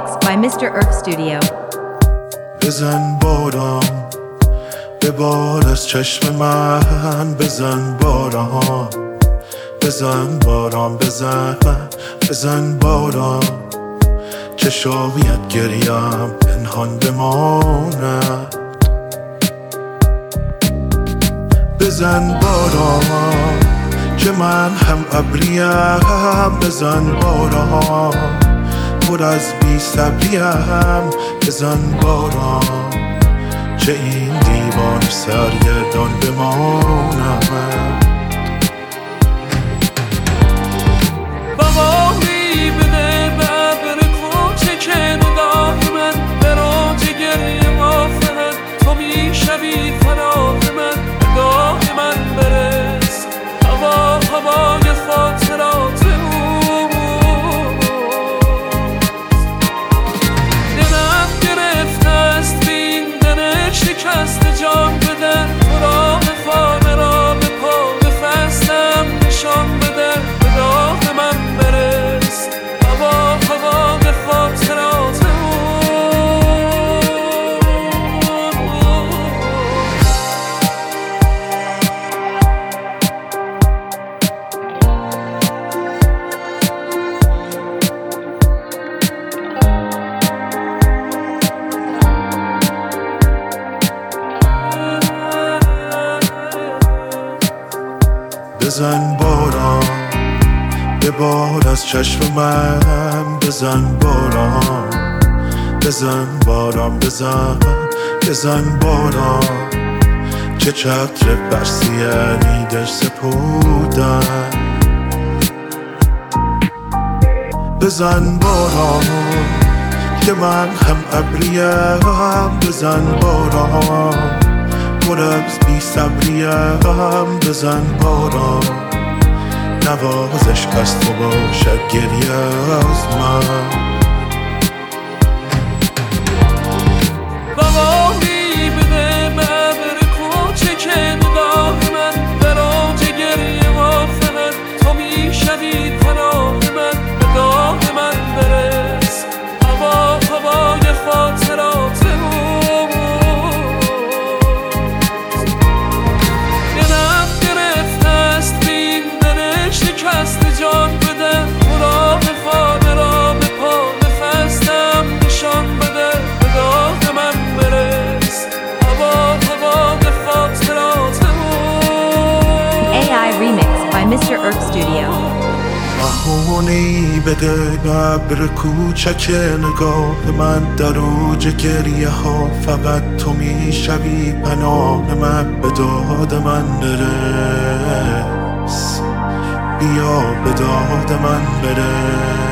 remixed by Mr. Earth Studio. بزن باران ببار از چشم من، بزن باران بزن باران بزن باران که شاید گریم پنهان بماند. بزن باران که من هم ابریم، بزن باران پر از بی صبریم، بزن باران که این دیوان سرگردان بمانم. بهاری بده به ابر کوچک نگاه من، به راج گریه مافهد تو میشوی فراغ من، نگاه من برس هوای خاطرات اوست. دلم گرفته است بین دل شکست جان بدن، تو راه خانه را به پا بفستم نشان بدن، به راه من برس هوای خاطرات اوست. بزن باران ببار از چشم من، بزن باران بزن باران بزن باران که چتر برسی علیدش سپودن. بزن باران که من هم ابریم، بزن باران پر از بی صبریم، بزن باران نوازش از تو باشد گریه از من. بهاری بده به ابر کوچک نگاه من، به راج گریه مافهد تو میشوی فراغ من، نگاه من برس هوای خاطرات اوست. دلم گرفته است بین دل شکست جان بدن، تو راه خانه را به پا بفستم نشان بده، نگاه من برس هوای خاطرات اوست. AI remixed by Mr. Earth Studio. بهونی بده به ابر کوچک نگاه من، در اوج گریه ها فقط تو میشوی پناه من، به داد من برس بیا به داد من برس.